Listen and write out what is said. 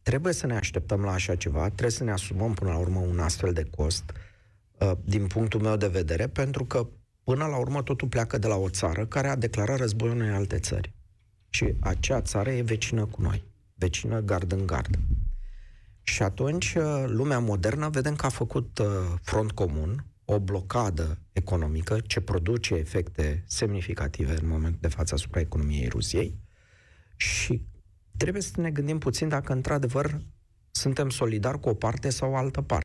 trebuie să ne așteptăm la așa ceva, trebuie să ne asumăm până la urmă un astfel de cost, din punctul meu de vedere, pentru că până la urmă totul pleacă de la o țară care a declarat război unei alte țări. Și acea țară e vecină cu noi, vecină gard în gard. Și atunci lumea modernă vedem că a făcut front comun, o blocadă economică ce produce efecte semnificative în momentul de față asupra economiei Rusiei și trebuie să ne gândim puțin dacă într-adevăr suntem solidari cu o parte sau o altă parte.